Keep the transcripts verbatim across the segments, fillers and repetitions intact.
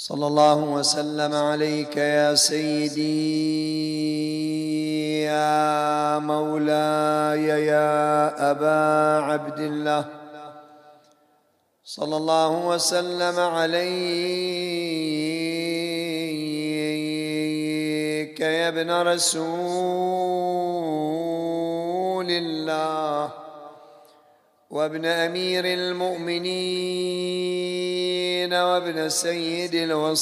صلى الله وسلم عليك يا سيدي يا مولاي يا أبا عبد الله، صلى الله وسلم عليك يا ابن رسول الله وابن أمير المؤمنين وابن سيد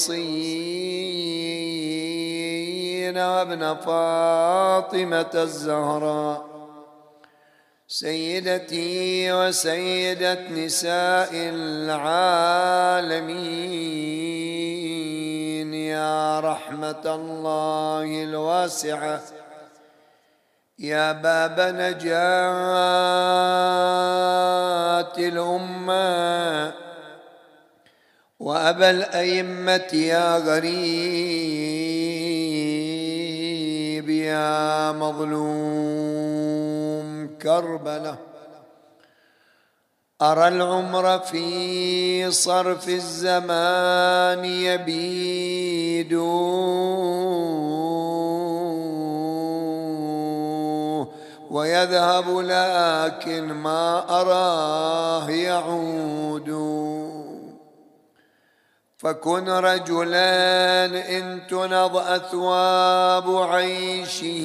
الوصيين وابن فاطمة الزهراء سيدتي وسيدة نساء العالمين يا رحمة الله الواسعة، يا باب نجاة الأمة وأبا الأئمة يا غريب يا مظلوم كربلاء. أرى العمر في صرف الزمان يبيد ويذهب لكن ما أراه يعود، فكن رجلا إن تنض أثواب عيشه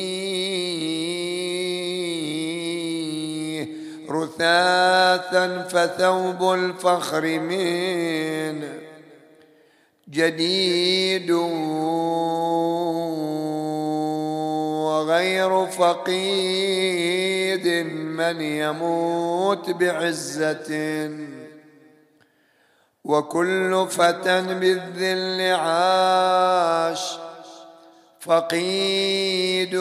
رثاثا فثوب الفخر من جديد، وغير فقيد من يموت بعزة، وكل فتى بالذل عاش فقيد،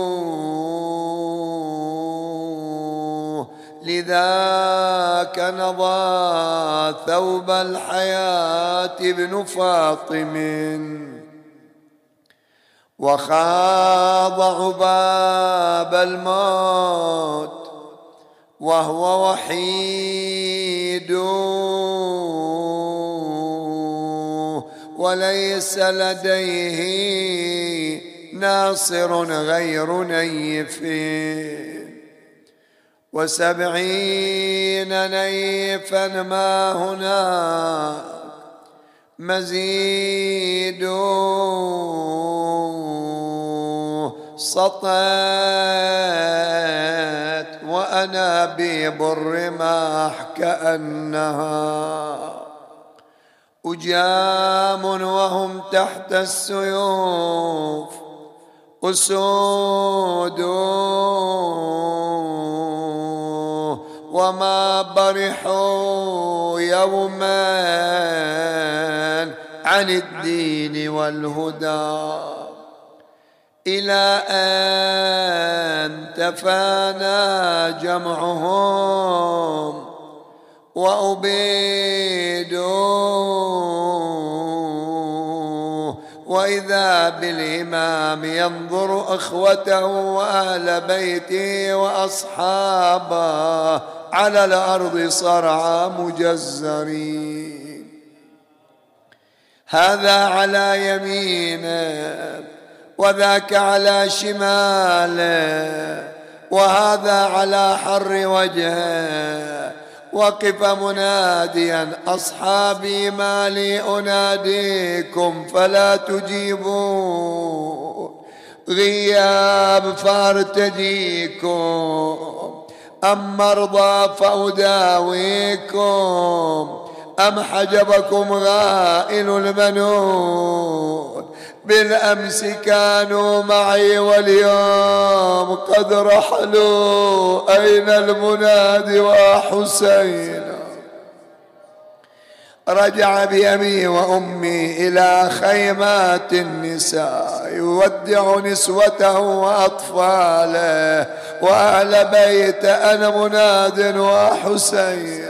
لذاك نضى ثوب الحياة ابن فاطم وخاض عباب الموت وهو وحيد، وليس لديه ناصر غير نيف، وسبعين نيفا ما هناك مزيد، سطت وأنابيب الرماح كأنها أجام، وهم تحت السيوف أسود، وما برحوا يوما عن الدين والهدى، إلى أن تفانى جمعهم وأبيدوا، وإذا بالإمام ينظر أخوته وأهل بيته وأصحابه على الأرض صرعى مجزرين، هذا على يمينه وذاك على شماله، وهذا على حر وجهه، وقف مناديا أصحابي ما لي أناديكم فلا تجيبون، غياب فارتجيكم، أم مرضى فأداويكم، أم حجبكم غائل المنون، بالأمس كانوا معي واليوم قد رحلوا، أين المنادي وحسين؟ رجع بأبي وأمي إلى خيمات النساء يودع نسوته وأطفاله وأهل بيت، أنا مناد وحسين.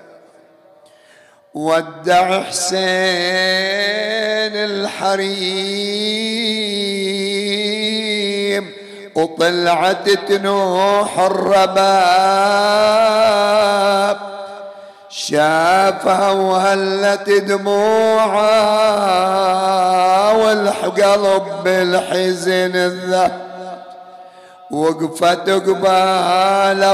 ودع حسين الحريم وطلعت تنوح الرباب، شافها وهلت دموعها والقلب بالحزن الذهب، وقفت قباله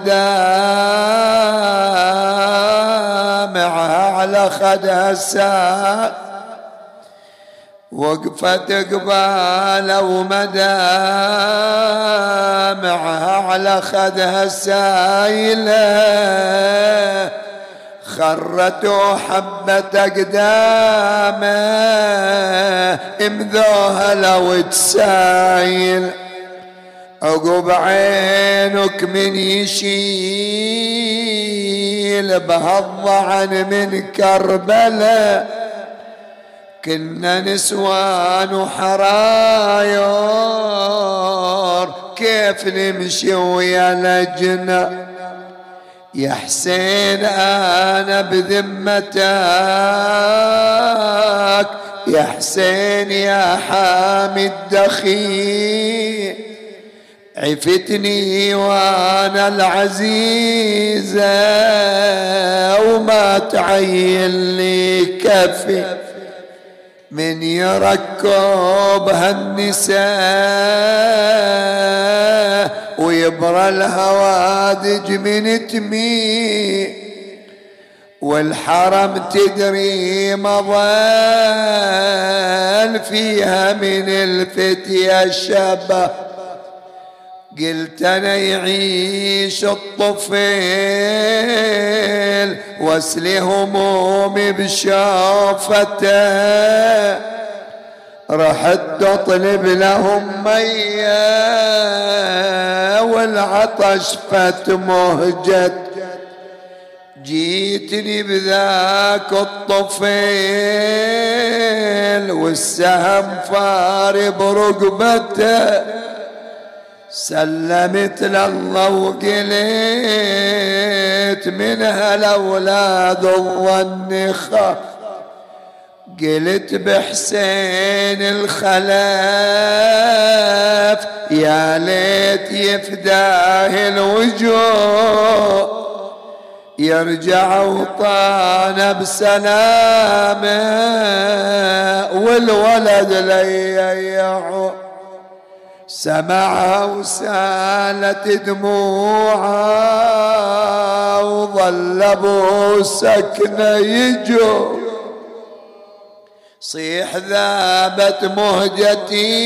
ومدامعها على خدها السائل، وقفت قباله ومدامعها على خدها السايله، خرت وحبت اقدامه امذوها لو تسايل، عقب عينك من يشيل بهالضعن من كربلاء، كنا نسوان وحراير كيف نمشي ويا لجنا، يا حسين أنا بذمتك، يا حسين يا حامي الدخيل، عفتني وانا العزيزة وما تعين لي كفي، من يركب هالنساء ويبرى الهوادج من تمي، والحرم تدري مظل فيها من الفتية الشابة، قلت أنا يعيش الطفيل واسلي همومي بشافته، رحت اطلب لهم مياه والعطش فت مهجت، جيتني بذاك الطفيل والسهم فار برقبته، سلمت لله وقلت منها الأولاد الظن خاف، قلت بحسين الخلاف يا ليت يفداه الوجوه، يرجع وطانا بسلامه والولد ليعو، سمعها وسالت دموعها وظل ابو سكنه يجو، صيح ذابت مهجتي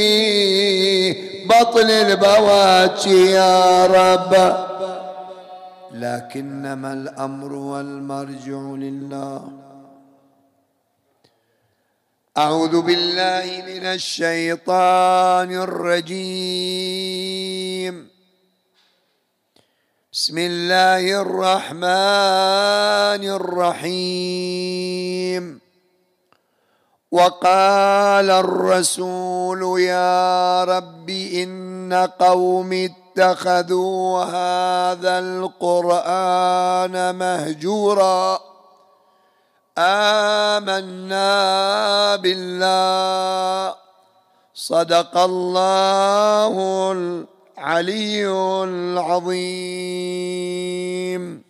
بطل البواكي يا رب، لكنما الامر والمرجع لله. أعوذ بالله من الشيطان الرجيم. بسم الله الرحمن الرحيم. وقال الرسول يا رب إن قومي اتخذوا هذا القرآن مهجورا، آمنا بالله صدق الله العلي العظيم.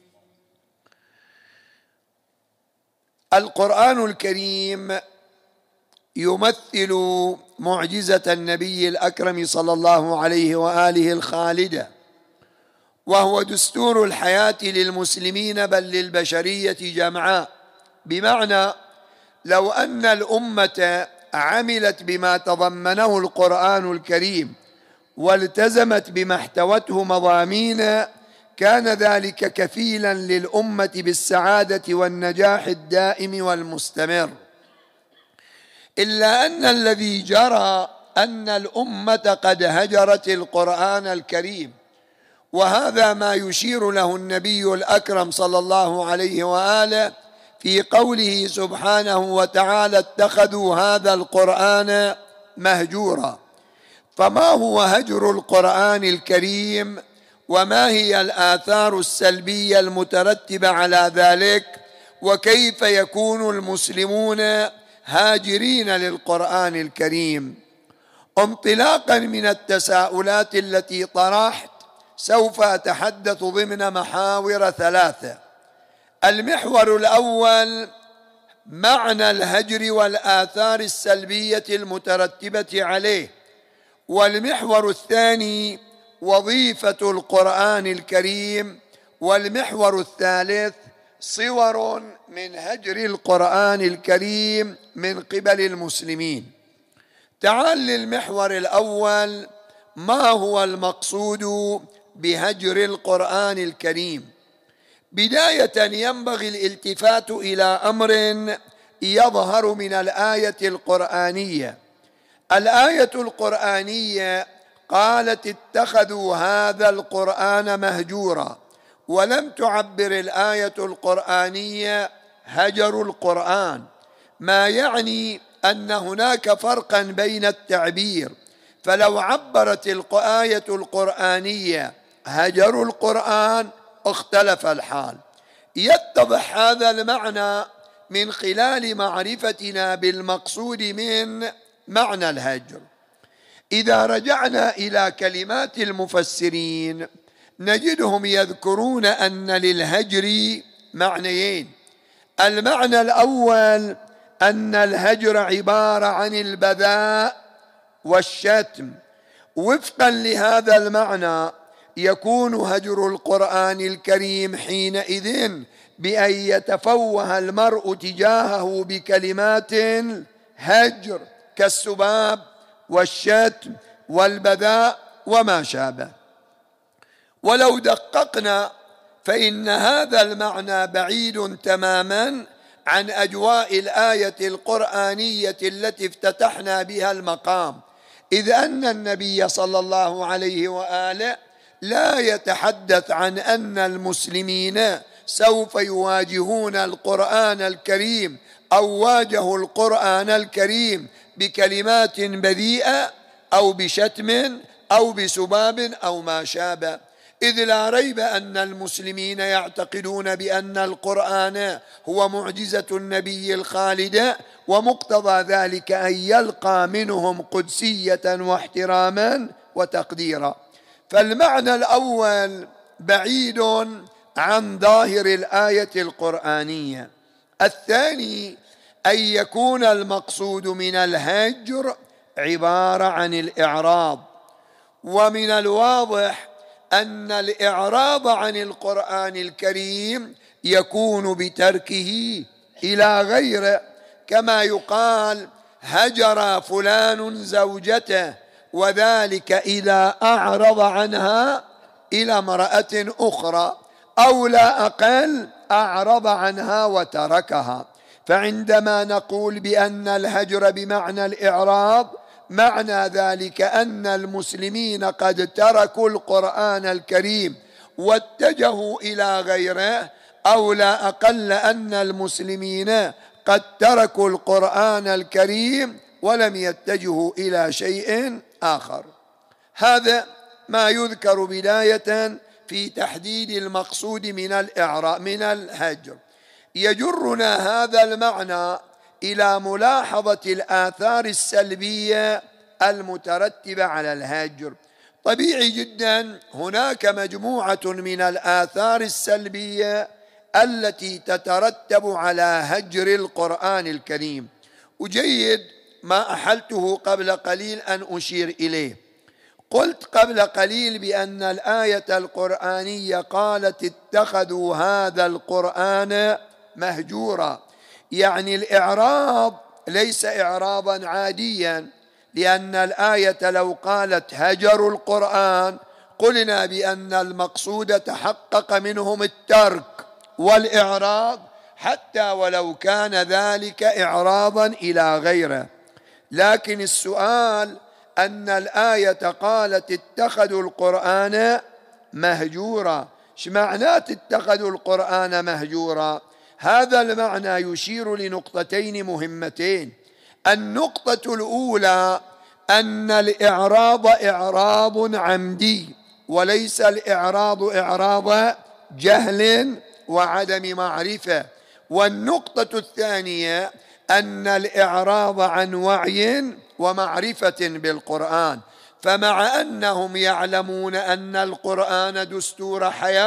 القرآن الكريم يمثل معجزة النبي الأكرم صلى الله عليه وآله الخالدة، وهو دستور الحياة للمسلمين بل للبشرية جمعاء، بمعنى لو أن الأمة عملت بما تضمنه القرآن الكريم والتزمت بما احتوته مضامين كان ذلك كفيلا للأمة بالسعادة والنجاح الدائم والمستمر، إلا أن الذي جرى أن الأمة قد هجرت القرآن الكريم، وهذا ما يشير له النبي الأكرم صلى الله عليه وآله في قوله سبحانه وتعالى اتخذوا هذا القرآن مهجورا. فما هو هجر القرآن الكريم وما هي الآثار السلبية المترتبة على ذلك، وكيف يكون المسلمون هاجرين للقرآن الكريم؟ انطلاقا من التساؤلات التي طرحت سوف أتحدث ضمن محاور ثلاثة. المحور الأول معنى الهجر والآثار السلبية المترتبة عليه، والمحور الثاني وظيفة القرآن الكريم، والمحور الثالث صور من هجر القرآن الكريم من قبل المسلمين. تعال للمحور الأول، ما هو المقصود بهجر القرآن الكريم؟ بداية ينبغي الالتفات إلى أمر يظهر من الآية القرآنية. الآية القرآنية قالت اتخذوا هذا القرآن مهجورا، ولم تعبر الآية القرآنية هجروا القرآن، ما يعني أن هناك فرقا بين التعبير. فلو عبرت الآية القرآنية هجروا القرآن اختلف الحال. يتضح هذا المعنى من خلال معرفتنا بالمقصود من معنى الهجر. إذا رجعنا إلى كلمات المفسرين نجدهم يذكرون أن للهجر معنيين. المعنى الأول أن الهجر عبارة عن البذاء والشتم. وفقا لهذا المعنى يكون هجر القرآن الكريم حينئذ بأن يتفوه المرء تجاهه بكلمات هجر كالسباب والشتم والبذاء وما شابه. ولو دققنا فإن هذا المعنى بعيد تماما عن أجواء الآية القرآنية التي افتتحنا بها المقام، إذ أن النبي صلى الله عليه وآله لا يتحدث عن أن المسلمين سوف يواجهون القرآن الكريم أو واجهوا القرآن الكريم بكلمات بذيئة أو بشتم أو بسباب أو ما شابه، إذ لا ريب أن المسلمين يعتقدون بأن القرآن هو معجزة النبي الخالدة، ومقتضى ذلك أن يلقى منهم قدسية واحتراما وتقديرا. فالمعنى الأول بعيد عن ظاهر الآية القرآنية. الثاني أن يكون المقصود من الهجر عبارة عن الإعراض، ومن الواضح أن الإعراض عن القرآن الكريم يكون بتركه إلى غيره، كما يقال هجر فلان زوجته وذلك إذا أعرض عنها إلى امرأة أخرى، أو لا أقل أعرض عنها وتركها. فعندما نقول بأن الهجر بمعنى الإعراض، معنى ذلك أن المسلمين قد تركوا القرآن الكريم واتجهوا إلى غيره، أو لا أقل أن المسلمين قد تركوا القرآن الكريم ولم يتجهوا إلى شيء آخر. هذا ما يذكر بداية في تحديد المقصود من الإعراء من الهجر. يجرنا هذا المعنى إلى ملاحظة الآثار السلبية المترتبة على الهجر. طبيعي جدا هناك مجموعة من الآثار السلبية التي تترتب على هجر القرآن الكريم، وجيد ما أحلته قبل قليل أن أشير إليه. قلت قبل قليل بأن الآية القرآنية قالت اتخذوا هذا القرآن مهجورا، يعني الإعراض ليس إعراضا عاديا، لأن الآية لو قالت هجروا القرآن قلنا بأن المقصود تحقق منهم الترك والإعراض، حتى ولو كان ذلك إعراضا إلى غيره. لكن السؤال أن الآية قالت اتخذوا القرآن مهجورا، ايش معنات اتخذوا القرآن مهجورا؟ هذا المعنى يشير لنقطتين مهمتين. النقطة الأولى أن الإعراض إعراض عمدي، وليس الإعراض إعراض جهل وعدم معرفة. والنقطة الثانية أن الإعراض عن وعي ومعرفة بالقرآن. فمع أنهم يعلمون أن القرآن دستور حياة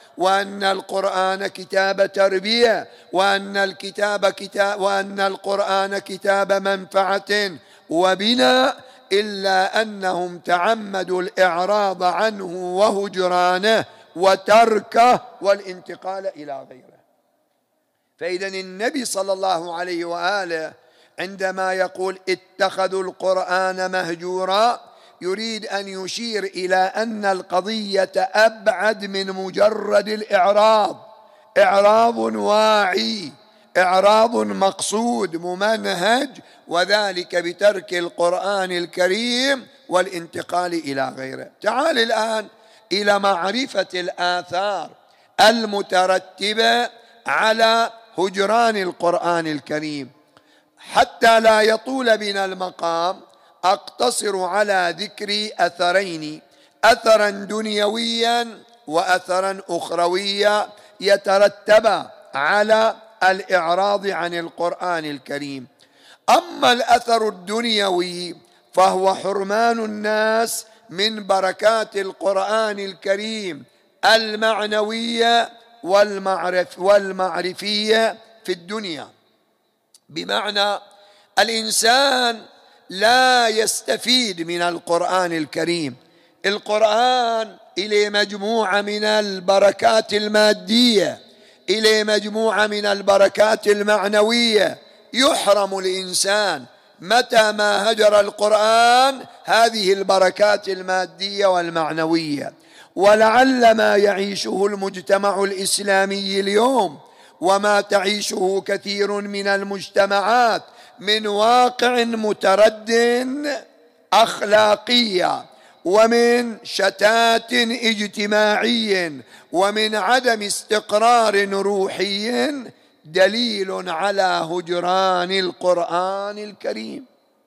وأن القرآن كتاب تربية، وأن الكتاب كتاب وأن القرآن كتاب منفعة وبناء، إلا أنهم تعمدوا الإعراض عنه وهجرانه وتركه والانتقال إلى غيره. فإذا النبي صلى الله عليه وآله عندما يقول اتخذوا القرآن مهجورا يريد أن يشير إلى أن القضية أبعد من مجرد الإعراض، إعراض واعي، إعراض مقصود ممنهج، وذلك بترك القرآن الكريم والانتقال إلى غيره. تعال الآن إلى معرفة الآثار المترتبة على هجران القرآن الكريم. حتى لا يطول بنا المقام أقتصر على ذكر أثرين، أثرا دنيويا وأثرا أخرويا يترتب على الإعراض عن القرآن الكريم. أما الأثر الدنيوي فهو حرمان الناس من بركات القرآن الكريم المعنوية والمعرف والمعرفية في الدنيا، بمعنى الإنسان لا يستفيد من القرآن الكريم. القرآن إليه مجموعة من البركات المادية، إليه مجموعة من البركات المعنوية. يحرم الإنسان متى ما هجر القرآن هذه البركات المادية والمعنوية. ولعل ما يعيشه المجتمع الإسلامي اليوم وما تعيشه كثير من المجتمعات من واقع مترد أخلاقيا، ومن شتات اجتماعي، ومن عدم استقرار روحي، دليل على هجران القرآن الكريم.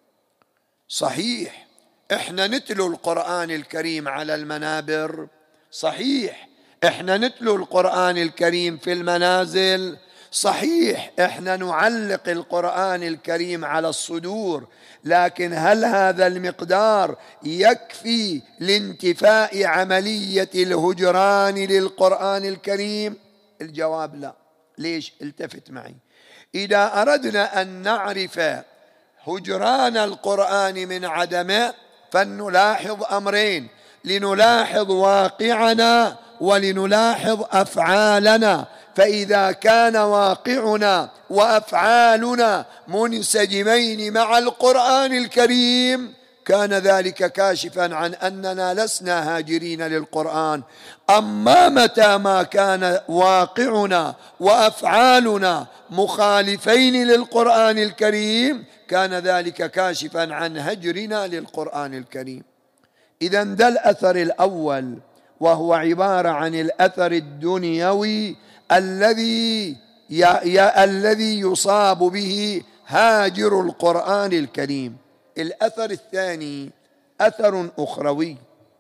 صحيح احنا نتلو القرآن الكريم على المنابر، صحيح احنا نتلو القرآن الكريم في المنازل، صحيح احنا نعلق القرآن الكريم على الصدور، لكن هل هذا المقدار يكفي لانتفاء عملية الهجران للقرآن الكريم؟ الجواب لا. ليش؟ التفت معي. إذا أردنا أن نعرف هجران القرآن من عدمه فلنلاحظ أمرين: لنلاحظ واقعنا ولنلاحظ أفعالنا. فإذا كان واقعنا وأفعالنا منسجمين مع القرآن الكريم كان ذلك كاشفا عن أننا لسنا هاجرين للقرآن. أما متى ما كان واقعنا وأفعالنا مخالفين للقرآن الكريم كان ذلك كاشفا عن هجرنا للقرآن الكريم. إذن ذا الأثر الأول، وهو عبارة عن الأثر الدنيوي الذي الذي يصاب به هاجر القرآن الكريم. الأثر الثاني أثر أخروي،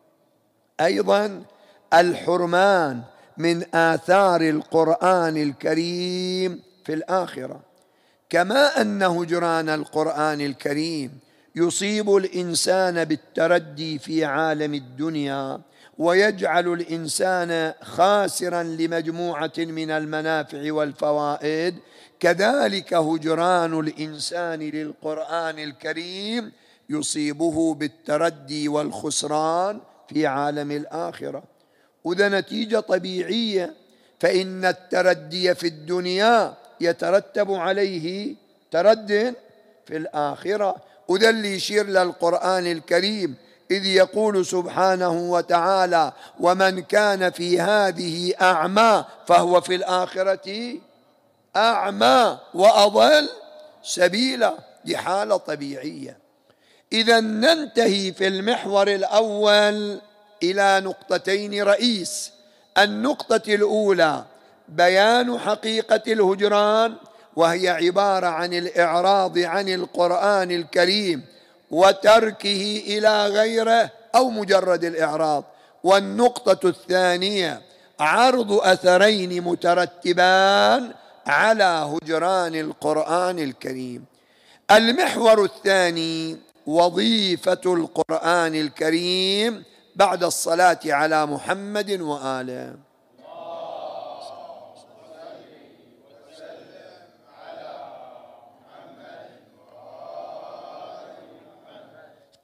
أيضا الحرمان من آثار القرآن الكريم في الآخرة. كما أن هجران القرآن الكريم يصيب الإنسان بالتردي في عالم الدنيا ويجعل الإنسان خاسرا لمجموعة من المنافع والفوائد، كذلك هجران الإنسان للقرآن الكريم يصيبه بالتردي والخسران في عالم الآخرة. وذا نتيجة طبيعية، فإن التردي في الدنيا يترتب عليه ترد في الآخرة. وذا اللي يشير للقرآن الكريم إذ يقول سبحانه وتعالى: ومن كان في هذه أعمى فهو في الآخرة أعمى وأضل سبيلا. دي حالة طبيعية. إذا ننتهي في المحور الأول إلى نقطتين رئيس. النقطة الأولى بيان حقيقة الهجران، وهي عبارة عن الإعراض عن القرآن الكريم وتركه إلى غيره أو مجرد الإعراض. والنقطة الثانية عرض أثرين مترتبان على هجران القرآن الكريم. المحور الثاني وظيفة القرآن الكريم بعد الصلاة على محمد وآله.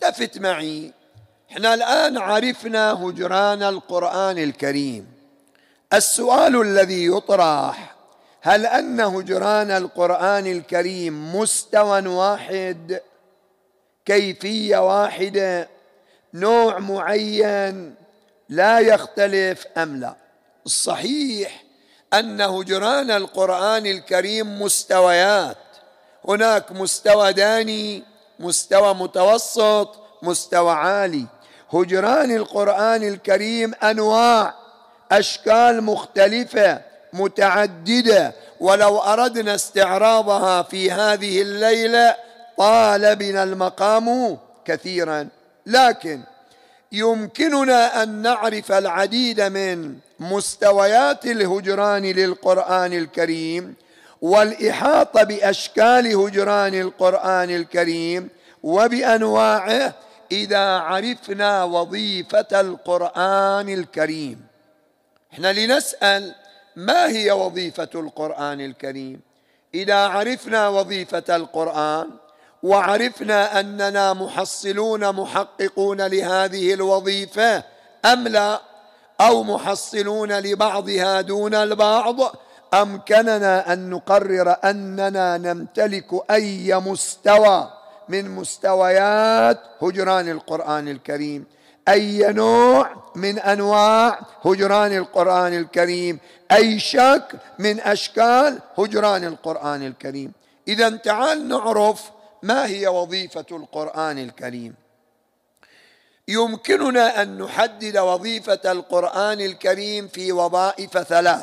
التفت معي، احنا الآن عرفنا هجران القرآن الكريم. السؤال الذي يطرح: هل أن هجران القرآن الكريم مستوى واحد، كيفية واحدة، نوع معين لا يختلف أم لا؟ الصحيح أن هجران القرآن الكريم مستويات، هناك مستوى داني، مستوى متوسط، مستوى عالي. هجران القرآن الكريم أنواع، أشكال مختلفة متعددة، ولو أردنا استعراضها في هذه الليلة طال بنا المقام كثيرا، لكن يمكننا أن نعرف العديد من مستويات الهجران للقرآن الكريم والإحاطة بأشكال هجران القرآن الكريم وبأنواعه إذا عرفنا وظيفة القرآن الكريم. احنا لنسأل: ما هي وظيفة القرآن الكريم؟ إذا عرفنا وظيفة القرآن وعرفنا أننا محصلون محققون لهذه الوظيفة أم لا، أو محصلون لبعضها دون البعض، أمكننا أن نقرر أننا نمتلك أي مستوى من مستويات هجران القرآن الكريم، أي نوع من أنواع هجران القرآن الكريم، أي شكل من أشكال هجران القرآن الكريم. إذا تعال نعرف ما هي وظيفة القرآن الكريم. يمكننا أن نحدد وظيفة القرآن الكريم في وظائف ثلاث.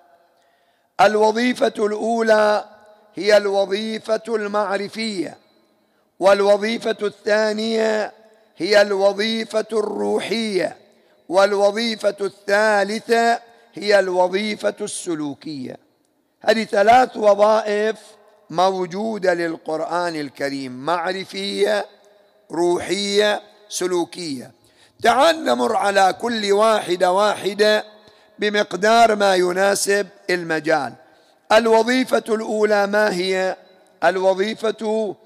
الوظيفة الأولى هي الوظيفة المعرفية، والوظيفة الثانية هي الوظيفة الروحية، والوظيفة الثالثة هي الوظيفة السلوكية. هذه ثلاث وظائف موجودة للقرآن الكريم: معرفية، روحية، سلوكية. تعال نمر على كل واحدة واحدة بمقدار ما يناسب المجال. الوظيفة الأولى ما هي؟ الوظيفة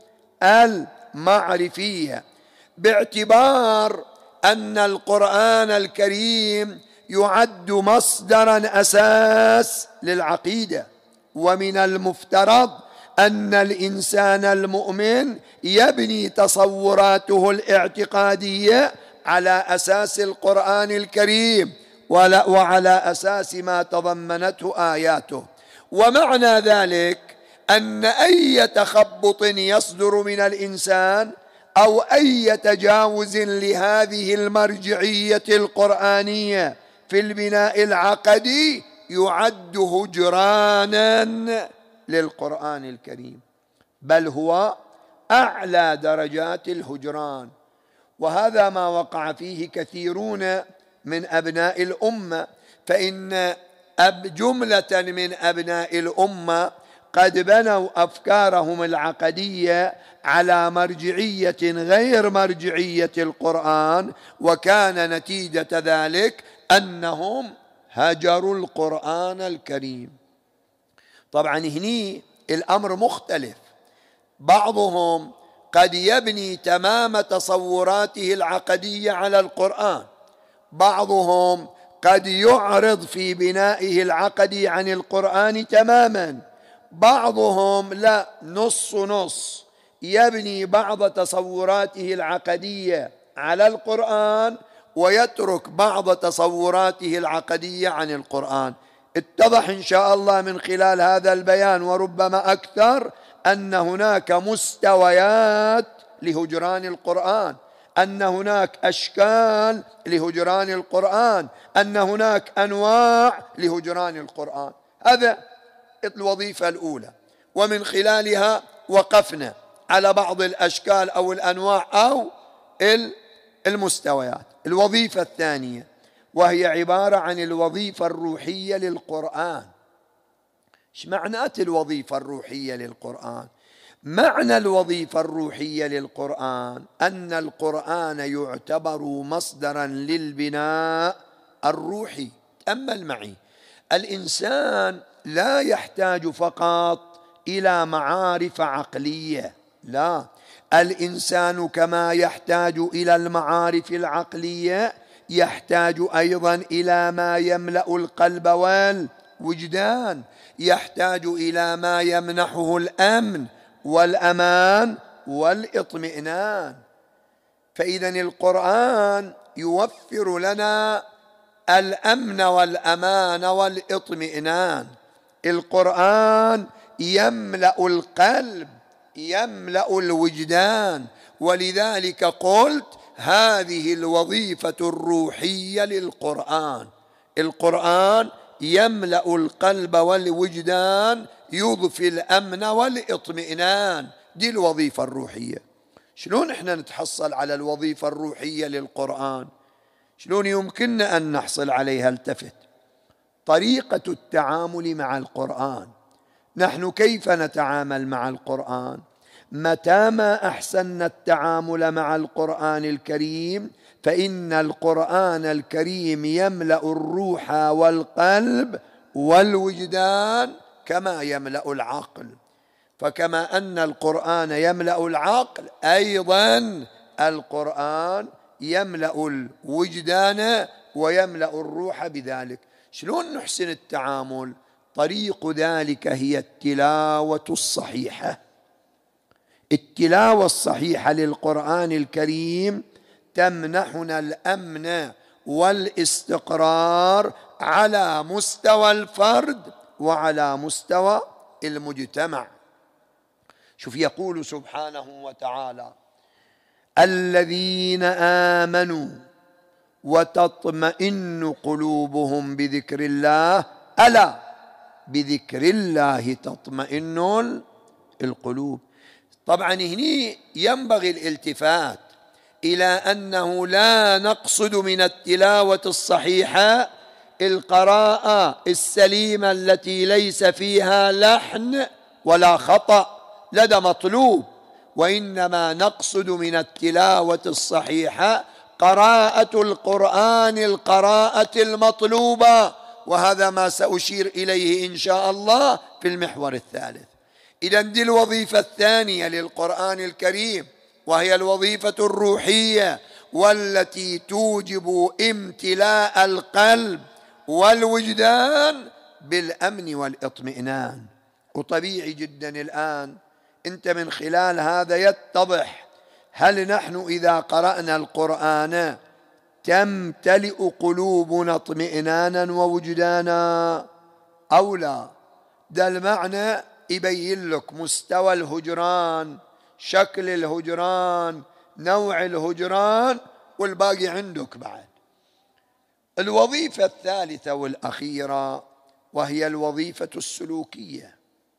المعرفية، باعتبار أن القرآن الكريم يعد مصدرا أساس للعقيدة، ومن المفترض أن الإنسان المؤمن يبني تصوراته الاعتقادية على أساس القرآن الكريم وعلى أساس ما تضمنته آياته. ومعنى ذلك أن أي تخبط يصدر من الإنسان أو أي تجاوز لهذه المرجعية القرآنية في البناء العقدي يعد هجرانا للقرآن الكريم، بل هو أعلى درجات الهجران. وهذا ما وقع فيه كثيرون من أبناء الأمة، فإن أب جملة من أبناء الأمة قد بنوا أفكارهم العقدية على مرجعية غير مرجعية القرآن، وكان نتيجة ذلك أنهم هجروا القرآن الكريم. طبعا هني الأمر مختلف، بعضهم قد يبني تمام تصوراته العقدية على القرآن، بعضهم قد يعرض في بنائه العقدي عن القرآن تماما، بعضهم لا، نص نص، يبني بعض تصوراته العقدية على القرآن ويترك بعض تصوراته العقدية عن القرآن. اتضح إن شاء الله من خلال هذا البيان وربما أكثر أن هناك مستويات لهجران القرآن، أن هناك أشكال لهجران القرآن، أن هناك أنواع لهجران القرآن. هذا الوظيفة الأولى، ومن خلالها وقفنا على بعض الأشكال أو الأنواع أو المستويات. الوظيفة الثانية وهي عبارة عن الوظيفة الروحية للقرآن. إيش معنات الوظيفة الروحية للقرآن؟ معنى الوظيفة الروحية للقرآن أن القرآن يعتبر مصدرا للبناء الروحي. تأمل معي، الإنسان لا يحتاج فقط إلى معارف عقلية، لا، الإنسان كما يحتاج إلى المعارف العقلية يحتاج أيضا إلى ما يملأ القلب والوجدان، يحتاج إلى ما يمنحه الأمن والأمان والاطمئنان. فإذا القرآن يوفر لنا الأمن والأمان والاطمئنان. القرآن يملأ القلب، يملأ الوجدان، ولذلك قلت هذه الوظيفة الروحية للقرآن. القرآن يملأ القلب والوجدان، يضفي الأمن والاطمئنان، دي الوظيفة الروحية. شلون احنا نتحصل على الوظيفة الروحية للقرآن؟ شلون يمكننا أن نحصل عليها؟ التفت. طريقة التعامل مع القرآن. نحن كيف نتعامل مع القرآن؟ متى ما أحسننا التعامل مع القرآن الكريم فإن القرآن الكريم يملأ الروح والقلب والوجدان كما يملأ العقل. فكما أن القرآن يملأ العقل أيضا القرآن يملأ الوجدان ويملأ الروح بذلك. شلون نحسن التعامل؟ طريق ذلك هي التلاوة الصحيحة. التلاوة الصحيحة للقرآن الكريم تمنحنا الأمن والاستقرار على مستوى الفرد وعلى مستوى المجتمع. شوف يقول سبحانه وتعالى: الذين آمنوا وتطمئن قلوبهم بذكر الله، ألا بذكر الله تطمئن القلوب. طبعا هنا ينبغي الالتفات إلى أنه لا نقصد من التلاوة الصحيحة القراءة السليمة التي ليس فيها لحن ولا خطأ، لدى مطلوب، وإنما نقصد من التلاوة الصحيحة قراءة القرآن القراءة المطلوبة، وهذا ما سأشير إليه إن شاء الله في المحور الثالث. إذن دي الوظيفة الثانية للقرآن الكريم، وهي الوظيفة الروحية والتي توجب امتلاء القلب والوجدان بالأمن والاطمئنان. وطبيعي جدا الآن أنت من خلال هذا يتضح هل نحن إذا قرأنا القرآن تمتلئ قلوبنا اطمئنانا ووجدانا أو لا. ده المعنى يبين لك مستوى الهجران، شكل الهجران، نوع الهجران، والباقي عندك بعد. الوظيفة الثالثة والأخيرة وهي الوظيفة السلوكية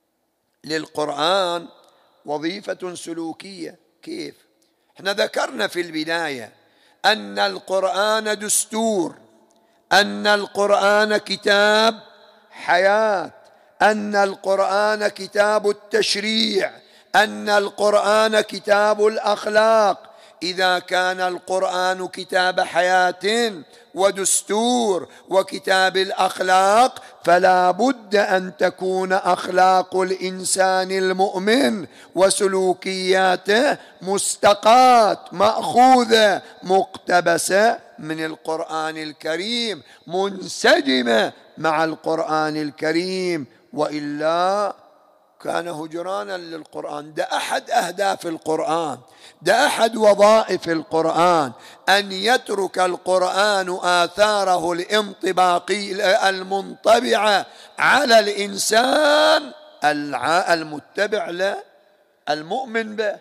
للقرآن. وظيفة سلوكية كيف؟ احنا ذكرنا في البداية أن القرآن دستور، أن القرآن كتاب حياة، أن القرآن كتاب التشريع، أن القرآن كتاب الأخلاق. إذا كان القرآن كتاب حياة ودستور وكتاب الأخلاق فلا بد أن تكون أخلاق الإنسان المؤمن وسلوكياته مستقاة مأخوذة مقتبسة من القرآن الكريم، منسجمة مع القرآن الكريم، وإلا كان هجرانا للقرآن. ده أحد أهداف القرآن، ده أحد وظائف القرآن، أن يترك القرآن آثاره الانطباقية المنطبعة على الإنسان المتبع له المؤمن به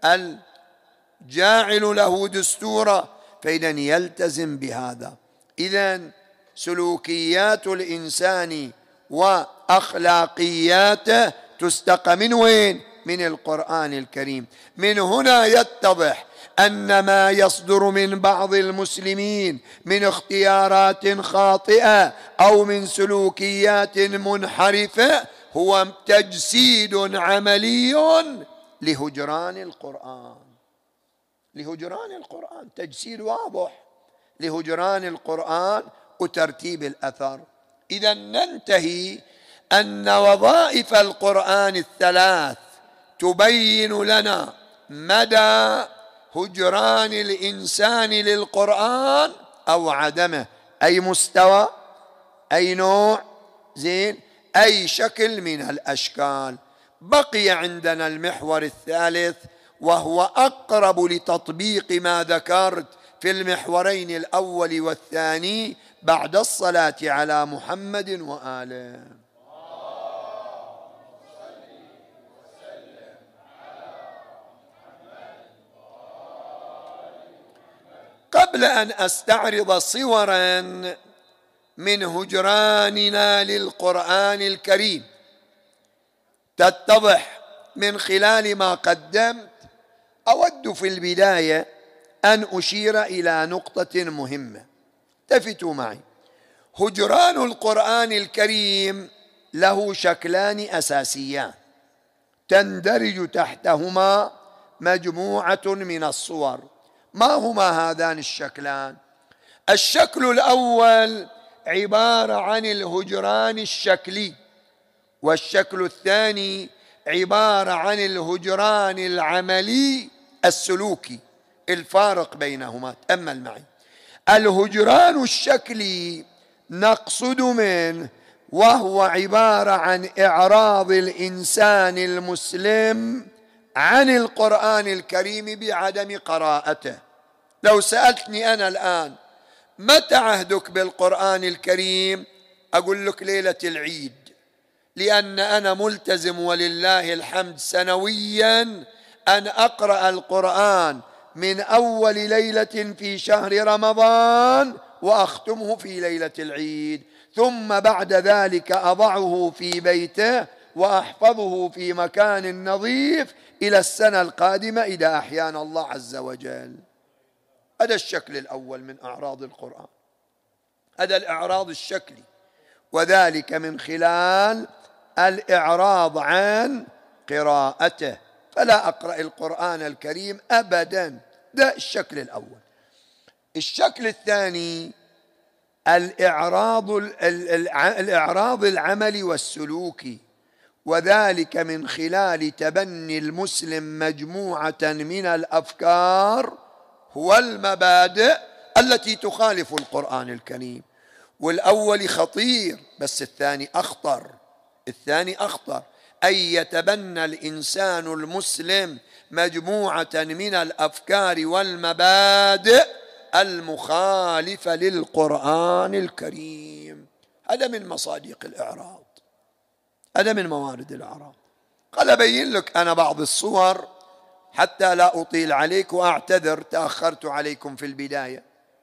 الجاعل له دستورا، فإذا يلتزم بهذا. إذن سلوكيات الإنسان وأخلاقياته تستقى من وين؟ من القرآن الكريم. من هنا يتضح أن ما يصدر من بعض المسلمين من اختيارات خاطئة أو من سلوكيات منحرفة هو تجسيد عملي لهجران القرآن، لهجران القرآن، تجسيد واضح لهجران القرآن وترتيب الأثر. إذا ننتهي أن وظائف القرآن الثلاث تبين لنا مدى هجران الإنسان للقرآن أو عدمه، أي مستوى، أي نوع، زين، أي شكل من الأشكال. بقي عندنا المحور الثالث وهو أقرب لتطبيق ما ذكرت في المحورين الأول والثاني بعد الصلاة على محمد وآله. قبل أن أستعرض صورا من هجراننا للقرآن الكريم تتضح من خلال ما قدمت، أود في البداية أن أشير إلى نقطة مهمة. التفتوا معي. هجران القرآن الكريم له شكلان أساسيان تندرج تحتهما مجموعة من الصور. ما هما هذان الشكلان؟ الشكل الأول عبارة عن الهجران الشكلي، والشكل الثاني عبارة عن الهجران العملي السلوكي. الفارق بينهما تأمل معي. الهجران الشكلي نقصد منه وهو عبارة عن إعراض الإنسان المسلم عن القرآن الكريم بعدم قراءته. لو سألتني أنا الآن متى عهدك بالقرآن الكريم؟ أقول لك ليلة العيد، لأن أنا ملتزم ولله الحمد سنويا أن أقرأ القرآن من أول ليلة في شهر رمضان وأختمه في ليلة العيد، ثم بعد ذلك أضعه في بيته وأحفظه في مكان نظيف إلى السنة القادمة إذا أحيانا الله عز وجل. هذا الشكل الأول من أعراض القرآن، هذا الإعراض الشكلي، وذلك من خلال الإعراض عن قراءته، فلا أقرأ القرآن الكريم أبدا. ده الشكل الأول. الشكل الثاني الإعراض الإعراض العملي والسلوكي، وذلك من خلال تبني المسلم مجموعة من الأفكار والمبادئ التي تخالف القرآن الكريم. والأول خطير بس الثاني أخطر، الثاني أخطر، أي يتبنى الإنسان المسلم مجموعة من الأفكار والمبادئ المخالفة للقرآن الكريم. هذا من مصادق الإعراض، هذا من موارد الإعراض. قال أبين لك أنا بعض الصور حتى لا أطيل عليك، وأعتذر تأخرت عليكم في البداية.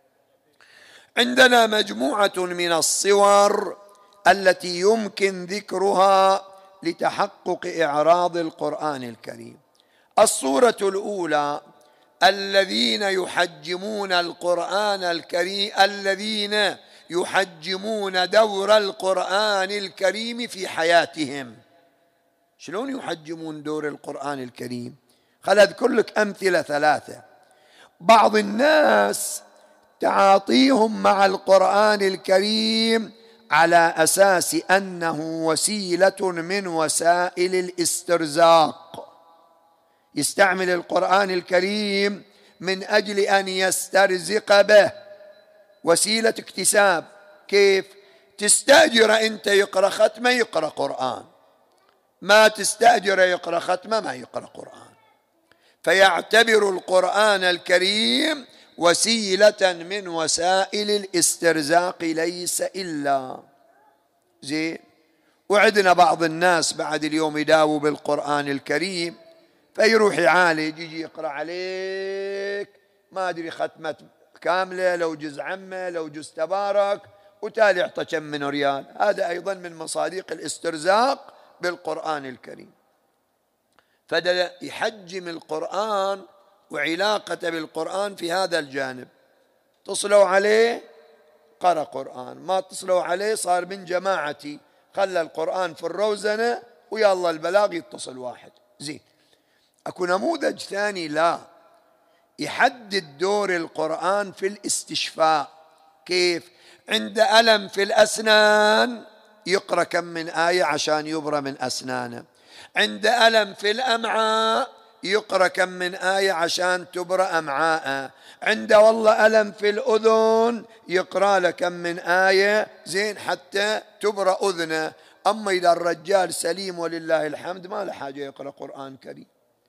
عندنا مجموعة من الصور التي يمكن ذكرها لتحقق إعراض القرآن الكريم. الصورة الأولى الذين يحجمون القرآن الكريم، الذين يحجمون دور القرآن الكريم في حياتهم. شلون يحجمون دور القرآن الكريم؟ خل أذكر لك أمثلة ثلاثة. بعض الناس تعاطيهم مع القرآن الكريم على أساس أنه وسيلة من وسائل الاسترزاق، يستعمل القرآن الكريم من أجل أن يسترزق به، وسيلة اكتساب. كيف؟ تستأجر أنت يقرأ ختمة يقرأ قرآن، ما تستأجر يقرأ ختمة ما يقرأ قرآن، فيعتبر القرآن الكريم وسيلة من وسائل الاسترزاق ليس إلا زين. وعدنا بعض الناس بعد اليوم يداووا بالقرآن الكريم، فيروح يعالج، يجي يقرأ عليك ما أدري ختمة كاملة، لو جزء عمة، لو جزء تبارك، وتالي اعطى كم من ريال. هذا أيضا من مصادق الاسترزاق بالقرآن الكريم. فده يحجم القرآن وعلاقته بالقرآن في هذا الجانب. تصلوا عليه قرأ قرآن، ما تصلوا عليه صار من جماعتي، خلى القرآن في الروزنة ويا الله البلاغ يتصل واحد. زين. أكو نموذج ثاني لا، يحدد دور القرآن في الاستشفاء. كيف؟ عند ألم في الأسنان يقرأ كم من آية عشان يبرى من أسنانه، عند ألم في الأمعاء يقرأ كم من آية عشان تبرأ أمعاءه، عنده والله ألم في الأذن يقرأ له كم من آية زين حتى تبرأ أذنه. أما إذا الرجال سليم ولله الحمد ما له حاجة يقرأ قرآن كريم.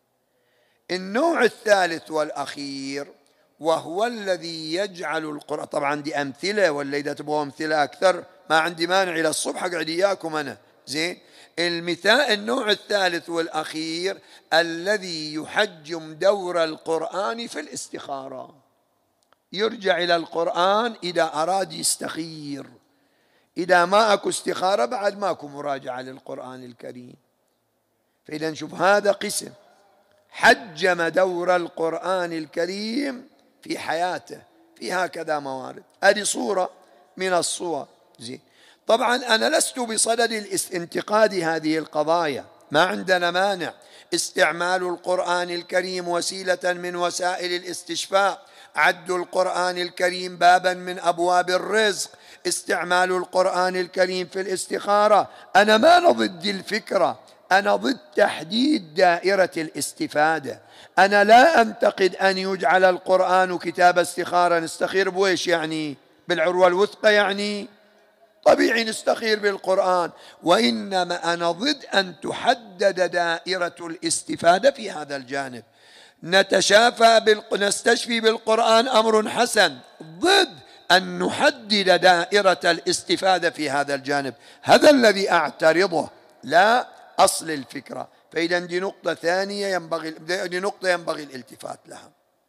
النوع الثالث والأخير وهو الذي يجعل القرآن، طبعا دي أمثلة، ولا إذا تبغوا أمثلة أكثر ما عندي مانع، إلى الصبح أقعد إياكم أنا زين. المثال النوع الثالث والأخير الذي يحجم دور القرآن في الاستخارة، يرجع إلى القرآن إذا أراد يستخير، إذا ما أكو استخارة بعد ما أكو مراجعة للقرآن الكريم. فإذا نشوف هذا قسم حجم دور القرآن الكريم في حياته في هكذا موارد. هذه صورة من الصور زين. طبعا أنا لست بصدد انتقاد هذه القضايا، ما عندنا مانع استعمال القرآن الكريم وسيلة من وسائل الاستشفاء، عد القرآن الكريم بابا من أبواب الرزق، استعمال القرآن الكريم في الاستخارة. أنا ما ضد الفكرة، أنا ضد تحديد دائرة الاستفادة. أنا لا أنتقد أن يجعل القرآن كتاب استخارة. نستخير بويش يعني؟ بالعروة الوثقى يعني؟ طبيعي نستخير بالقرآن، وإنما أنا ضد أن تحدد دائرة الاستفادة في هذا الجانب. نتشافى بالق... نستشفي بالقرآن أمر حسن، ضد أن نحدد دائرة الاستفادة في هذا الجانب. هذا الذي أعترضه، لا أصل الفكرة. فإذا دي نقطة ثانية ينبغي دي نقطة ينبغي الالتفات لها.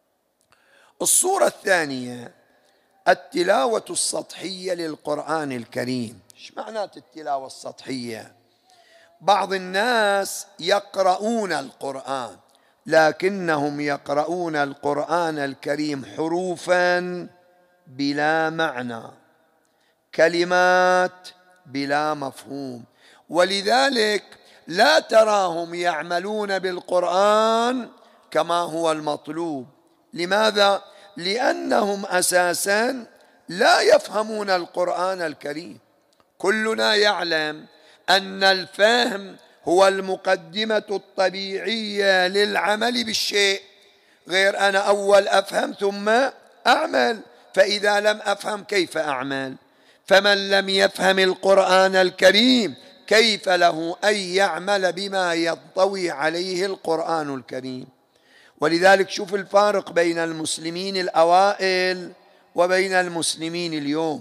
الصورة الثانية التلاوة السطحية للقرآن الكريم. ايش معنات التلاوة السطحية؟ بعض الناس يقرؤون القرآن لكنهم يقرؤون القرآن الكريم حروفا بلا معنى، كلمات بلا مفهوم، ولذلك لا تراهم يعملون بالقرآن كما هو المطلوب. لماذا؟ لأنهم أساسا لا يفهمون القرآن الكريم. كلنا يعلم أن الفهم هو المقدمة الطبيعية للعمل بالشيء، غير أنا أول أفهم ثم أعمل، فإذا لم أفهم كيف أعمل؟ فمن لم يفهم القرآن الكريم كيف له أن يعمل بما ينطوي عليه القرآن الكريم؟ ولذلك شوف الفارق بين المسلمين الأوائل وبين المسلمين اليوم.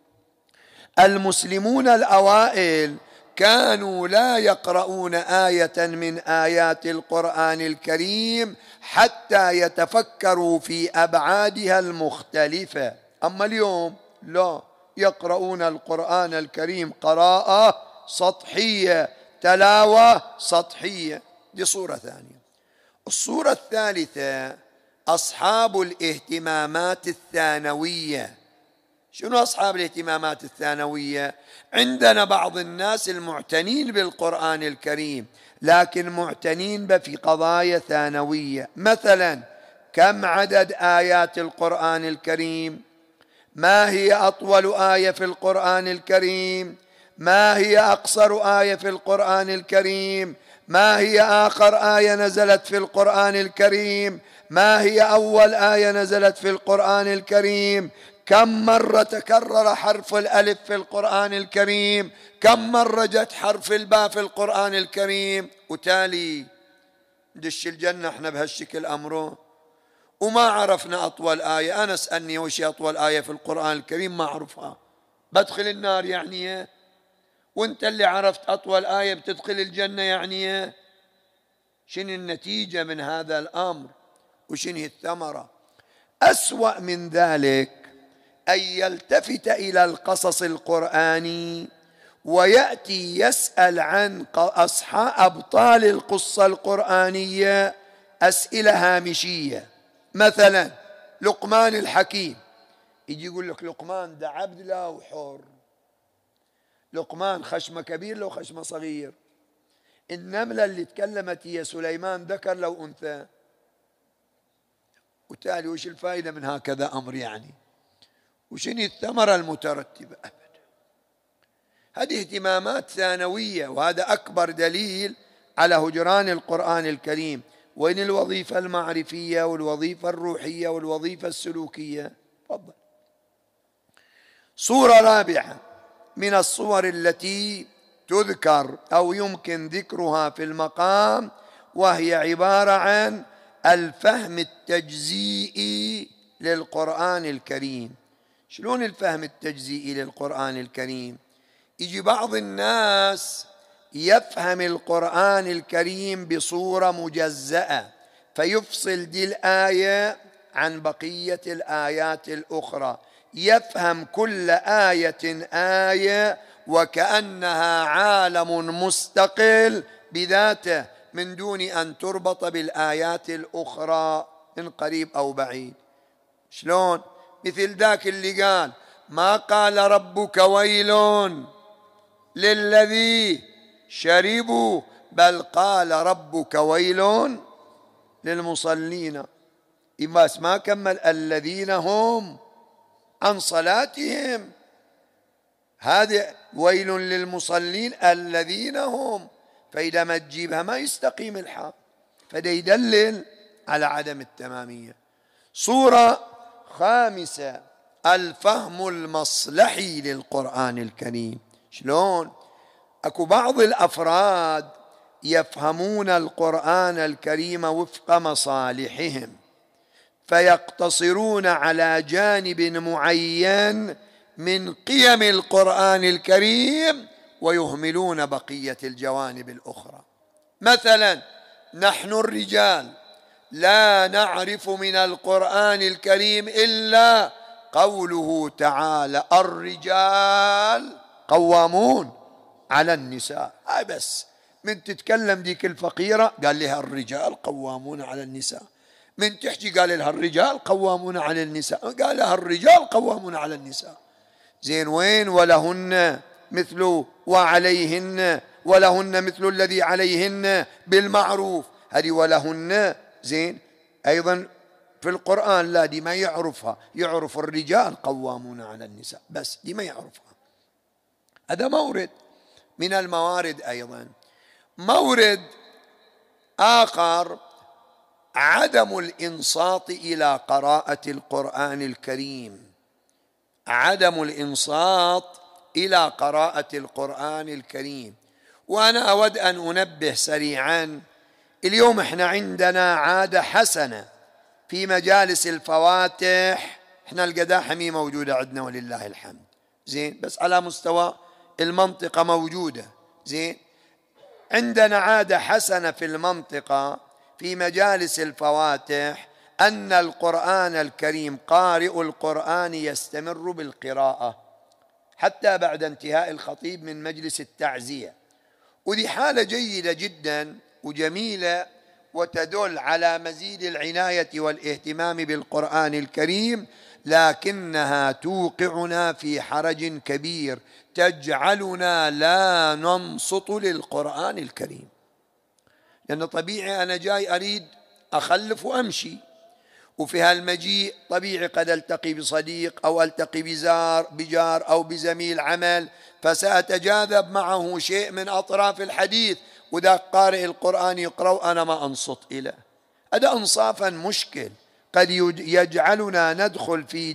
المسلمون الأوائل كانوا لا يقرؤون آية من آيات القرآن الكريم حتى يتفكروا في أبعادها المختلفة. أما اليوم لا، يقرؤون القرآن الكريم قراءة سطحية، تلاوة سطحية. دي صورة ثانية. الصورة الثالثة أصحاب الاهتمامات الثانوية. شنو أصحاب الاهتمامات الثانوية؟ عندنا بعض الناس المعتنين بالقرآن الكريم لكن معتنين في قضايا ثانوية. مثلا كم عدد آيات القرآن الكريم؟ ما هي أطول آية في القرآن الكريم؟ ما هي أقصر آية في القرآن الكريم؟ ما هي آخر آية نزلت في القرآن الكريم؟ ما هي أول آية نزلت في القرآن الكريم؟ كم مرة تكرر حرف الألف في القرآن الكريم؟ كم مرة جت حرف الباء في القرآن الكريم؟ وتالي دش الجنة احنا بهالشكل أمره وما عرفنا أطول آية. أنا أسألني وش أطول آية في القرآن الكريم ما أعرفها، بدخل النار يعني؟ وانت اللي عرفت أطول آية بتدخل الجنة يعني؟ شنو النتيجة من هذا الأمر وشنو الثمرة؟ أسوأ من ذلك أن يلتفت إلى القصص القرآني ويأتي يسأل عن أصحاب أبطال القصة القرآنية أسئلة هامشية. مثلا لقمان الحكيم، يجي يقول لك لقمان ده عبد لا وحر، لقمان خشمه كبير لو خشمه صغير، النملة اللي تكلمت هي سليمان ذكر لو أنثى. وتالي وش الفائدة من هكذا أمر يعني؟ وشنو الثمرة المترتبة؟ أبدا. هذه اهتمامات ثانوية، وهذا أكبر دليل على هجران القرآن الكريم. وين الوظيفة المعرفية والوظيفة الروحية والوظيفة السلوكية؟ تفضل. صورة رابعة من الصور التي تذكر أو يمكن ذكرها في المقام، وهي عبارة عن الفهم التجزئي للقرآن الكريم. شلون الفهم التجزئي للقرآن الكريم؟ يجي بعض الناس يفهم القرآن الكريم بصورة مجزأة، فيفصل دي الآية عن بقية الآيات الأخرى، يفهم كل آية آية وكأنها عالم مستقل بذاته من دون أن تربط بالآيات الأخرى من قريب أو بعيد. شلون؟ مثل ذاك اللي قال: ما قال ربك ويل للذي شربوا، بل قال ربك ويل للمصلين. بس ما كمل الذين هم عن صلاتهم، هذا ويل للمصلين الذين هم، فإذا ما تجيبها ما يستقيم الحال، فده يدلل على عدم التمامية. صورة خامسة: الفهم المصلحي للقرآن الكريم. شلون؟ أكو بعض الأفراد يفهمون القرآن الكريم وفق مصالحهم، فيقتصرون على جانب معين من قيم القرآن الكريم ويهملون بقية الجوانب الأخرى. مثلا نحن الرجال لا نعرف من القرآن الكريم إلا قوله تعالى: الرجال قوامون على النساء. هاي بس. من تتكلم ديك الفقيرة قال لها الرجال قوامون على النساء، من تحكي قال لها الرجال قوامون على النساء، قال لها الرجال قوامون على النساء. زين وين ولهن مثل وعليهن ولهن مثل الذي عليهن بالمعروف؟ هذه ولهن زين أيضا في القرآن لا، دي ما يعرفها، يعرف الرجال قوامون على النساء بس، دي ما يعرفها. هذا مورد من الموارد. أيضا مورد آخر: عدم الإنصات إلى قراءة القرآن الكريم، عدم الإنصات إلى قراءة القرآن الكريم. وأنا أود أن أنبه سريعا، اليوم احنا عندنا عادة حسنة في مجالس الفواتح، احنا القداحمي موجودة عندنا ولله الحمد، زين، بس على مستوى المنطقة موجودة، زين. عندنا عادة حسنة في المنطقة في مجالس الفواتح أن القرآن الكريم قارئ القرآن يستمر بالقراءة حتى بعد انتهاء الخطيب من مجلس التعزية، وذي حالة جيدة جدا وجميلة وتدل على مزيد العناية والاهتمام بالقرآن الكريم، لكنها توقعنا في حرج كبير تجعلنا لا ننصت للقرآن الكريم. لأن طبيعي أنا جاي أريد أخلف وأمشي، وفي هالمجيء طبيعي قد ألتقي بصديق أو ألتقي بزار بجار أو بزميل عمل، فسأتجاذب معه شيء من أطراف الحديث، وذا قارئ القرآن يقرأ وأنا ما أنصت إليه. هذا إنصافا مشكل قد يجعلنا ندخل في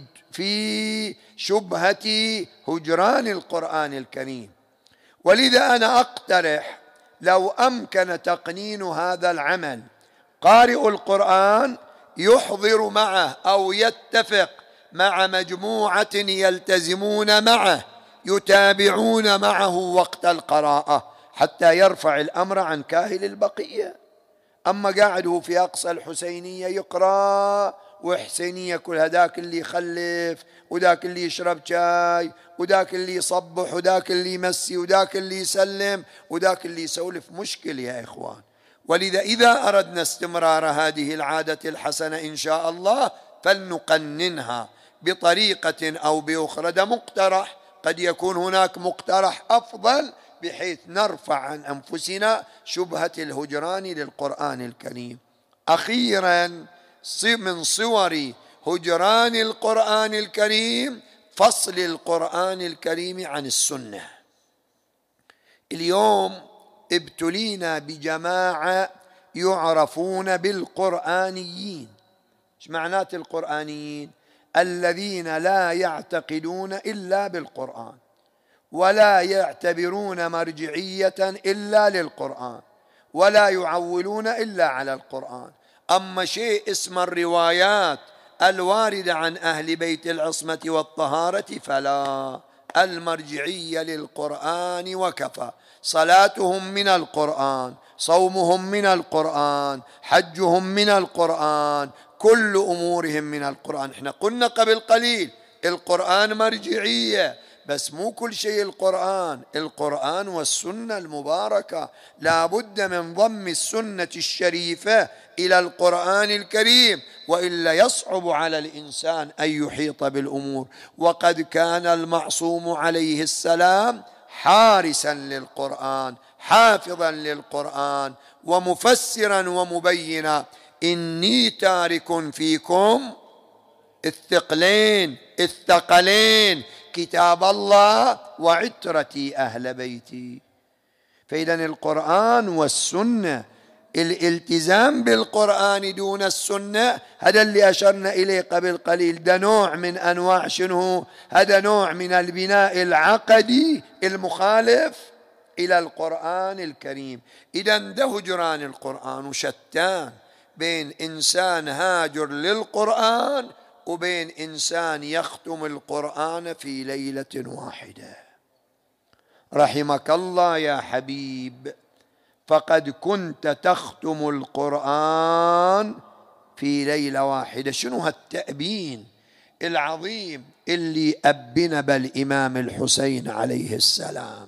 في شبهة هجران القرآن الكريم. ولذا أنا أقترح لو أمكن تقنين هذا العمل، قارئ القرآن يحضر معه أو يتفق مع مجموعة يلتزمون معه يتابعون معه وقت القراءة حتى يرفع الأمر عن كاهل البقية. أما قاعده في أقصى الحسينية يقرأ وحسينية كل هذاك اللي يخلف وذاك اللي يشرب شاي وذاك اللي يصبح وذاك اللي يمسي وذاك اللي يسلم وذاك اللي يسولف، مشكل يا إخوان. ولذا إذا أردنا استمرار هذه العادة الحسنة إن شاء الله فلنقننها بطريقة أو بأخرى. ده مقترح، قد يكون هناك مقترح أفضل بحيث نرفع عن أنفسنا شبهة الهجران للقرآن الكريم. أخيرا من صور هجران القرآن الكريم فصل القرآن الكريم عن السنة. اليوم ابتلينا بجماعة يعرفون بالقرآنيين. ايش معنات القرآنيين؟ الذين لا يعتقدون إلا بالقرآن ولا يعتبرون مرجعية إلا للقرآن ولا يعولون إلا على القرآن. أما شيء اسم الروايات الواردة عن أهل بيت العصمة والطهارة فلا، المرجعية للقرآن وكفى. صلاتهم من القرآن، صومهم من القرآن، حجهم من القرآن، كل أمورهم من القرآن. احنا قلنا قبل قليل القرآن مرجعية، بس مو كل شيء القرآن، القرآن والسنة المباركة، لا بد من ضم السنة الشريفة إلى القرآن الكريم، وإلا يصعب على الإنسان أن يحيط بالأمور. وقد كان المعصوم عليه السلام حارسا للقرآن، حافظا للقرآن، ومفسرا ومبينا. إني تارك فيكم الثقلين الثقلين، كتاب الله وعترتي أهل بيتي. فإذا القرآن والسنة، الالتزام بالقرآن دون السنة، هذا اللي أشرنا إليه قبل قليل، ده نوع من أنواع شنو؟ هذا نوع من البناء العقدي المخالف إلى القرآن الكريم. إذا ده هجران القرآن، وشتان بين إنسان هاجر للقرآن وبين إنسان يختم القرآن في ليلة واحدة. رحمك الله يا حبيب، فقد كنت تختم القرآن في ليلة واحدة. شنو هالتأبين العظيم اللي أبن بالإمام الحسين عليه السلام؟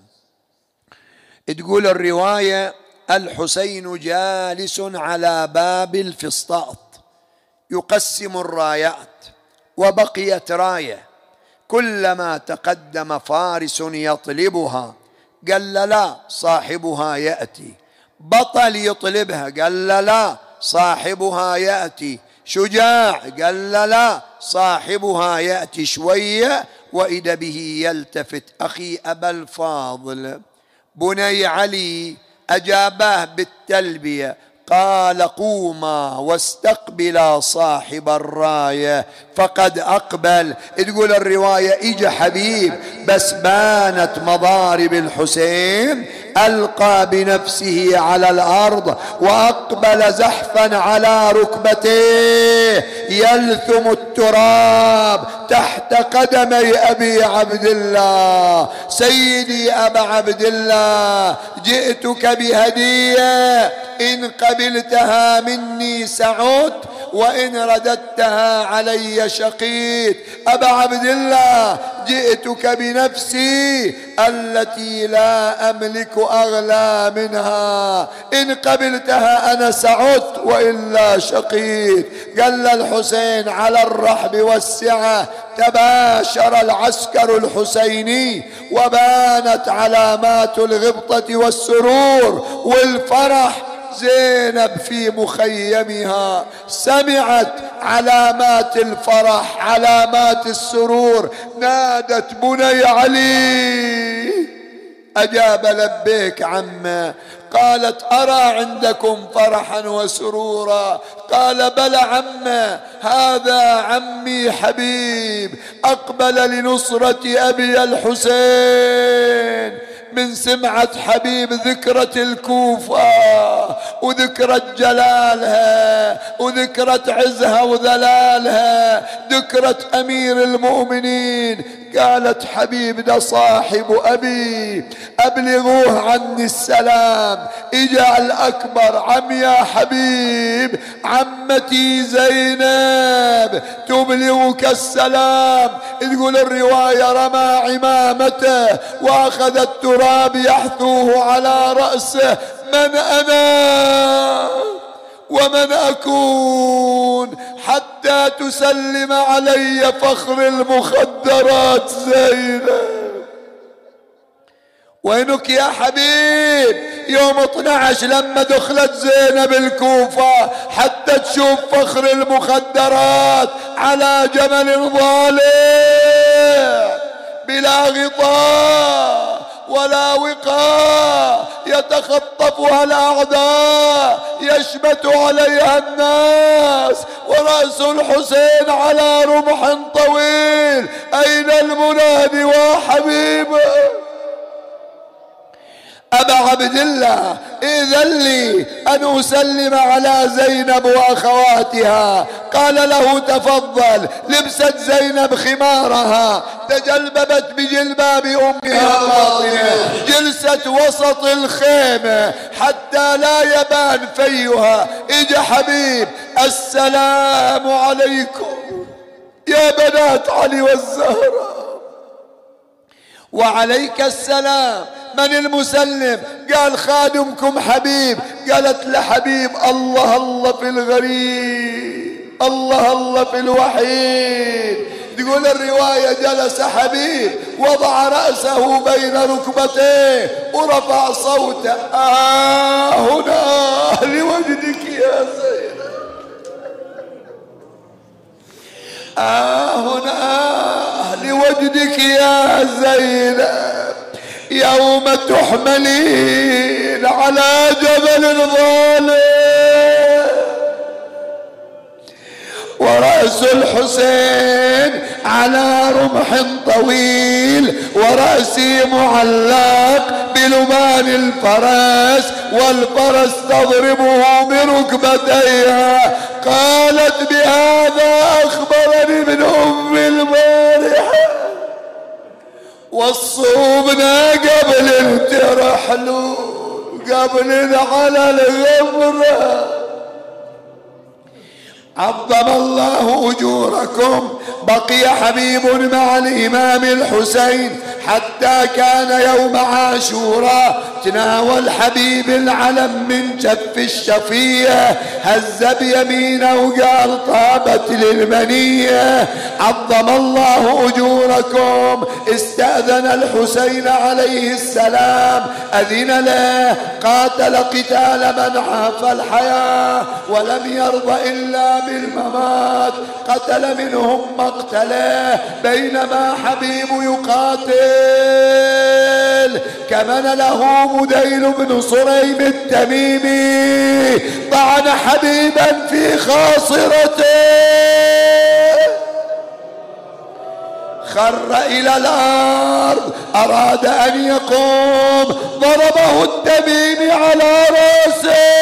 تقول الرواية: الحسين جالس على باب الفسطاط يقسم الرايات، وبقيت راية كلما تقدم فارس يطلبها قال لا صاحبها يأتي، بطل يطلبها قال لا صاحبها يأتي، شجاع قال لا صاحبها يأتي. شوية وإذا به يلتفت: أخي أبا الفاضل بني علي. أجابه بالتلبية، قال: قوما واستقبلا صاحب الراية فقد أقبل. تقول الرواية: إجا حبيب بس بانت مضارب الحسين، ألقى بنفسه على الأرض وأقبل زحفا على ركبتيه يلثم التراب تحت قدمي أبي عبد الله. سيدي أبا عبد الله، جئتك بهدية، إن قبلتها مني سعدت وإن رددتها علي شقيت. أبا عبد الله، جئتك بنفسي التي لا أملك أغلى منها، إن قبلتها أنا سعدت وإلا شقيت. قال الحسين على الرحب والسعة تباشر العسكر الحسيني، وبانت علامات الغبطة والسرور والفرح. زينب في مخيمها سمعت علامات الفرح، علامات السرور، نادت: بني علي. أجاب: لبيك عمه. قالت: أرى عندكم فرحا وسرورا. قال: بلى عمه، هذا عمي حبيب أقبل لنصرة أبي الحسين. من سمعة حبيب ذكرة الكوفة وذكرة جلالها وذكرة عزها وذلالها، ذكرة أمير المؤمنين. قالت: حبيب ده صاحب أبي، أبلغوه عني السلام. اجعل أكبر عم يا حبيب، عمتي زينب تبلغك السلام. تقول الرواية: رمى عمامته وأخذ التراب يحثوه على رأسه. من أنا ومن أكون حتى تسلم علي فخر المخدرات زينب؟ وينك يا حبيب يوم اثني عشر لما دخلت زينب الكوفة حتى تشوف فخر المخدرات على جمل ضالع بلا غطاء ولا وقاء؟ يا يتخطفها الأعداء يشمت عليها الناس، ورأس الحسين على رمح طويل. أين المنادي وحبيبه؟ أبا عبد الله إذن لي أن أسلم على زينب وأخواتها. قال له تفضل. لبست زينب خمارها، تجلببت بجلباب أمها فاطمة، جلست وسط الخيمة حتى لا يبان فيها. إجا حبيب السلام عليكم يا بنات علي والزهراء. وعليك السلام. من المسلم؟ قال خادمكم حبيب. قالت لحبيب الله الله في الغريب، الله الله في الوحيد. تقول الرواية جلس حبيب وضع رأسه بين ركبتيه ورفع صوته آه هنا لوجدك يا زينب، آه هنا لوجدك يا زينب، يوم تحملين على جبل ظالم ورأس الحسين على رمح طويل ورأسي معلق بلبان الفرس والفرس تضربه بركبتيها. قالت بهذا أخبرني من أم البارحة وصوبنا قبل ترحلوا قبل على الغبرة. عظم الله أجوركم. بقي حبيب مع الإمام الحسين حتى كان يوم عاشوراء. تناول حبيب العلم من جف الشفية، هز بيمينه وقال طابت للمنية. عظم الله أجوركم. استأذن الحسين عليه السلام، أذن له، قاتل قتال من عاف الحياة ولم يرضى إلا بالممات. قتل منهم مقتله بينما حبيب يقاتل. كمن له مديل بن صريم التميمي طعن حبيبا في خاصرته، خر إلى الأرض، أراد أن يقوم، ضربه التميمي على رأسه،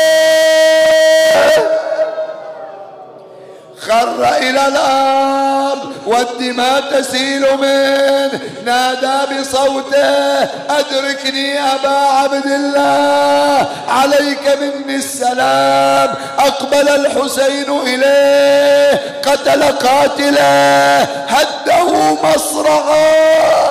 خر إلى الأرض والدماء تسيل منه. نادى بصوته أدركني أبا عبد الله، عليك مني السلام. أقبل الحسين إليه، قتل قاتله، هده مصرعا،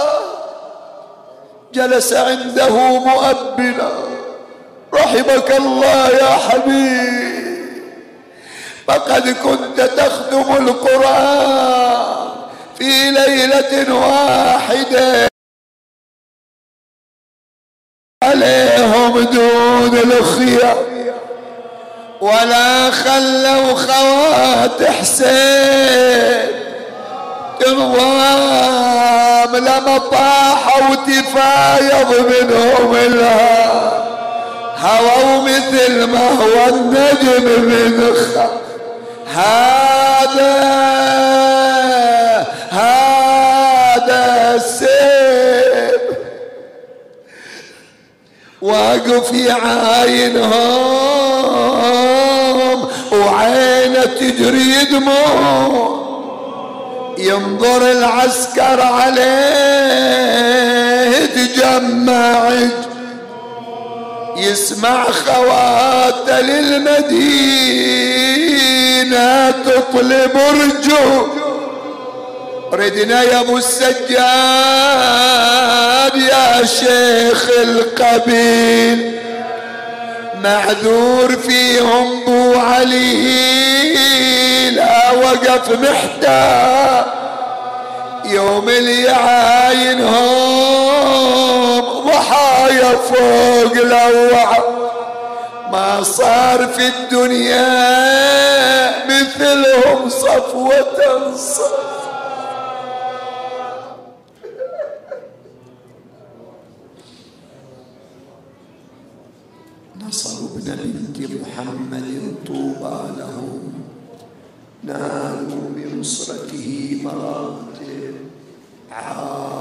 جلس عنده مؤبنا. رحمك الله يا حبيب، فقد كنت تخدم القرآن في ليلة واحدة عليهم دون الخيار، ولا خلوا خوات حسين تنظام لما طاحوا تفايض منهم الهام، هووا مثل ما هو النجم من خط. هذا هذا السيف واقف يعاينهم وعينه تجري دموع، ينظر العسكر عليه تجمع، يسمع خواته للمدينة تطلب رجوع. ردنا يا ابو السجاد يا شيخ القبيل، معذور فيهم بو علي، لا وقف محتار يوم اللي يعاينهم ضحايا فوق لوعة. ما صار في الدنيا مثلهم صفوة صف. نصروا ابن بنت محمد طوبى لهم نالوا بنصرته مراتب.